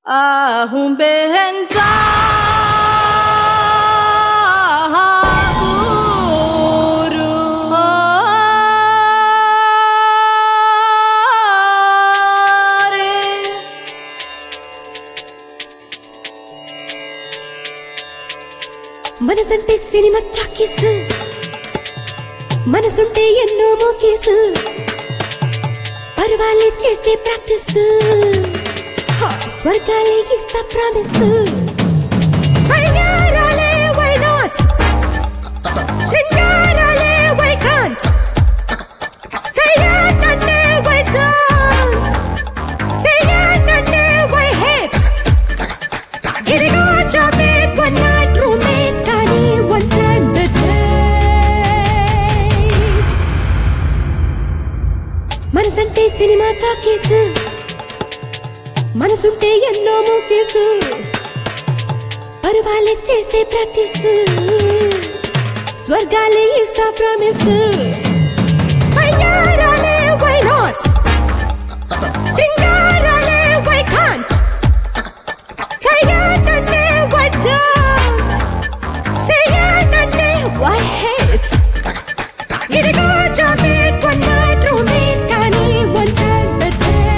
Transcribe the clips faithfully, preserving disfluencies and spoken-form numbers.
啊，红白很早。 మనసంటే cinema చాకిసు మనసుంటే ఎన్నో మోకేసు పర్వాలే చేస్తే ప్రాక్టీస్ స్వర్గాలే ఇస్తా ప్రామిస్ వయ్యారాలే వై నాట్ సింగారాలే వై కాంట్ సయ్యాటంటే వై డోంట్ సయ్యాటంటే వై హేట్ ఇదిగో జాబే వన్ నైట్ రూమ్మేట్ కానీ వన్ టైం డేట్ మనసంటే సినిమా టాకీసు మనసుంటే ఎన్నో మూకేసు పర్వాలే చేస్తే ప్రాక్టీస్ స్వర్గాలే ఇస్తా ప్రామిస్ వయ్యారాలే వై నాట్ సింగారాలే వై కాంట్ సయ్యాటంటే వై డోంట్ సయ్యాటంటే వై హేట్ ఇదిగో జాబే వన్ నైట్ రూమ్మేట్ కానీ వన్ టైం డేట్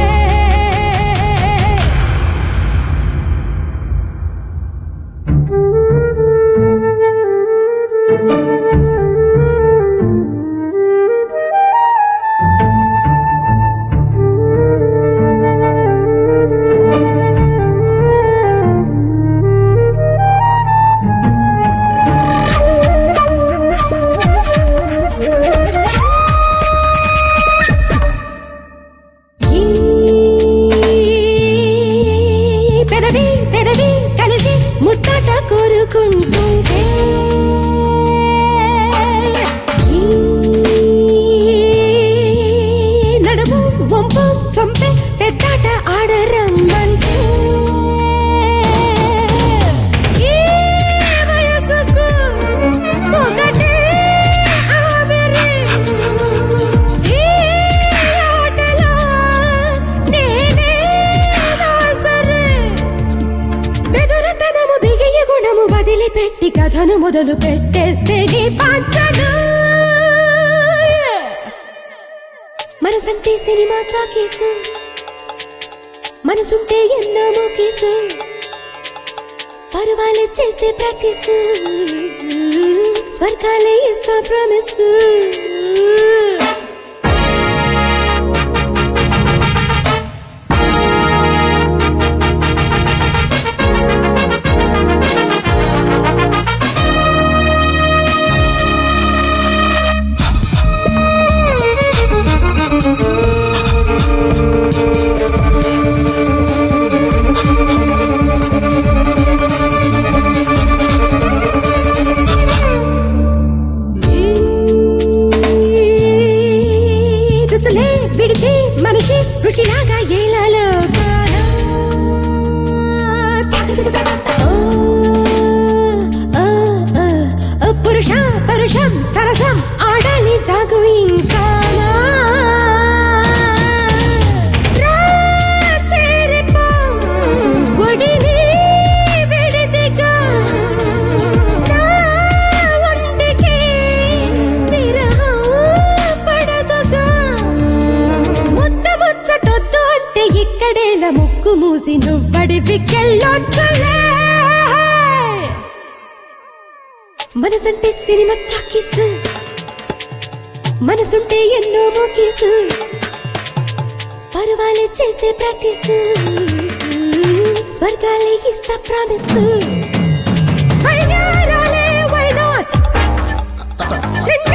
పెదవి పెదవి కలిసి ముచ్చట కోరుకుంటుంటే నడుము వంపు సంపే పెద్దాట ఆడరమ్మంటే ఈ వయసుకు ఒకటే ఆవిరి ఈ ఆటలో నేనే రాసరే బెదురతనము బిగియ గుణము వదిలిపెట్టి కథను మొదలు పెట్టేస్తే నీ పాత్రను మనసంటే సినిమా చాకీసు మనసుంటే ఎన్నో మోకేసు పర్వాలే చేస్తే ప్రాక్టీస్ స్వర్గాలే ఇస్తా ప్రామిస్ రుచులే విడిచి మనిషి ఋషిలాగా ఏలలో పురుష పరుషం సరసం ఆడాలి జాగు ఇంకా ఇక్కడేలా ముక్కు మూసి నువ్వడివికెళ్ళొచ్చులే మనసంటే సినిమా చాకీసు మనసుంటే ఎన్నో మోకేసు పర్వాలే చేస్తే ప్రాక్టీస్ స్వర్గాలే ఇస్తా ప్రామిస్ వయ్యారాలే వై నాట్